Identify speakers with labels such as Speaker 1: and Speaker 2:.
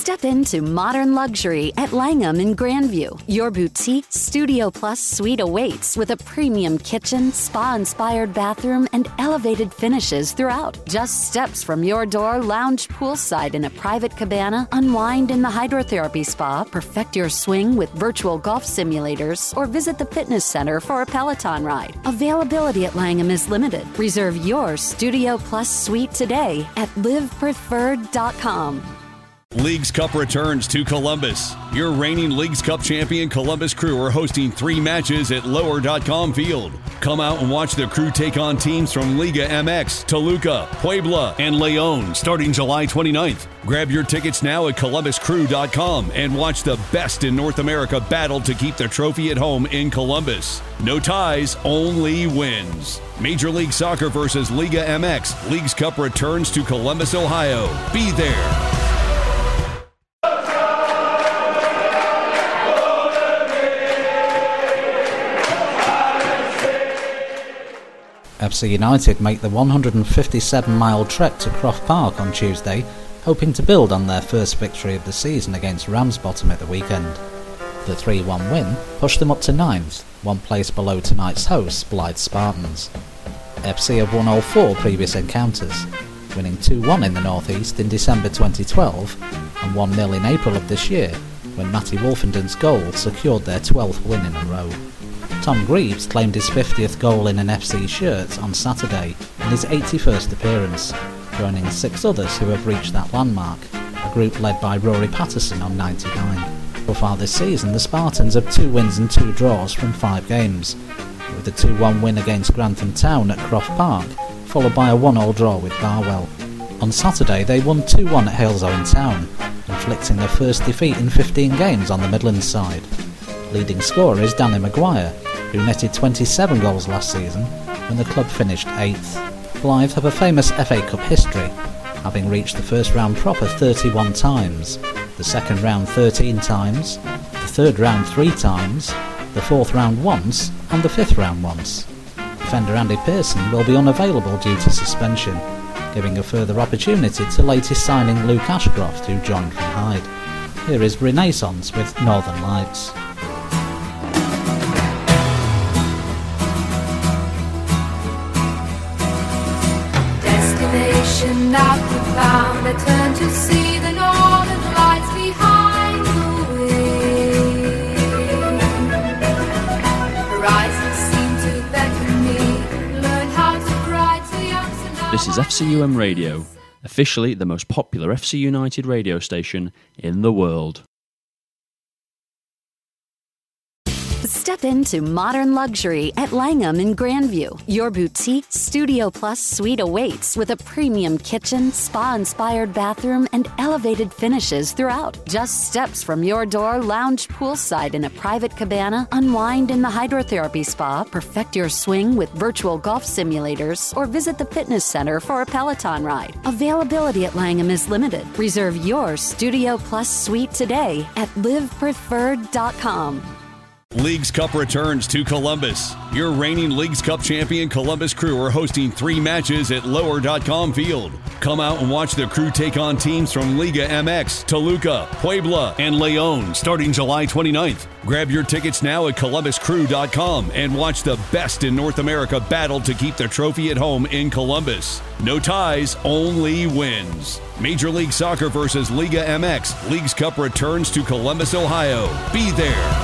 Speaker 1: Step into modern luxury at Langham in Grandview. Your boutique Studio Plus suite awaits with a premium kitchen, spa-inspired bathroom, and elevated finishes throughout. Just steps from your door, lounge poolside in a private cabana, unwind in the hydrotherapy spa, perfect your swing with virtual golf simulators, or visit the fitness center for a Peloton ride. Availability at Langham is limited. Reserve your Studio Plus suite today at livepreferred.com.
Speaker 2: Leagues Cup returns to Columbus. Your reigning Leagues Cup champion Columbus Crew are hosting 3 matches at Lower.com Field. Come out and watch the Crew take on teams from Liga MX, Toluca, Puebla, and León starting July 29th. Grab your tickets now at columbuscrew.com and watch the best in North America battle to keep the trophy at home in Columbus. No ties, only wins. Major League Soccer versus Liga MX. Leagues Cup returns to Columbus, Ohio. Be there.
Speaker 3: FC United make the 157-mile trek to Croft Park on Tuesday, hoping to build on their first victory of the season against Ramsbottom at the weekend. The 3-1 win pushed them up to 9th, one place below tonight's hosts, Blyth Spartans. FC have won all 4 previous encounters, winning 2-1 in the North East in December 2012 and 1-0 in April of this year, when Matty Wolfenden's goal secured their 12th win in a row. Tom Greaves claimed his 50th goal in an FC shirt on Saturday in his 81st appearance, joining 6 others who have reached that landmark, a group led by Rory Patterson on 99. So far this season, the Spartans have 2 wins and 2 draws from 5 games, with a 2-1 win against Grantham Town at Croft Park, followed by a 1-1 draw with Barwell. On Saturday, they won 2-1 at Halesoe Town, inflicting their first defeat in 15 games on the Midlands side. Leading scorer is Danny Maguire, who netted 27 goals last season when the club finished 8th. Blyth have a famous FA Cup history, having reached the first round proper 31 times, the second round 13 times, the third round 3 times, the fourth round once, and the fifth round once. Defender Andy Pearson will be unavailable due to suspension, giving a further opportunity to latest signing Luke Ashcroft, who joined from Hyde. Here is Renaissance with Northern Lights.
Speaker 4: Not profound, I turn to see the northern lights behind the wind. Horizons seem to beckon me, learn how to ride the ups and downs.
Speaker 5: This is FCUM Radio, officially the most popular FC United radio station in the world.
Speaker 1: Step into modern luxury at Langham in Grandview. Your boutique Studio Plus suite awaits with a premium kitchen, spa-inspired bathroom, and elevated finishes throughout. Just steps from your door, lounge poolside in a private cabana, unwind in the hydrotherapy spa, perfect your swing with virtual golf simulators, or visit the fitness center for a Peloton ride. Availability at Langham is limited. Reserve your Studio Plus suite today at livepreferred.com.
Speaker 2: Leagues Cup returns to Columbus. Your reigning Leagues Cup champion Columbus Crew are hosting 3 matches at Lower.com Field. Come out and watch the Crew take on teams from Liga MX, Toluca, Puebla, and León starting July 29th. Grab your tickets now at columbuscrew.com and watch the best in North America battle to keep the trophy at home in Columbus. No ties, only wins. Major League Soccer versus Liga MX. Leagues Cup returns to Columbus, Ohio. Be there.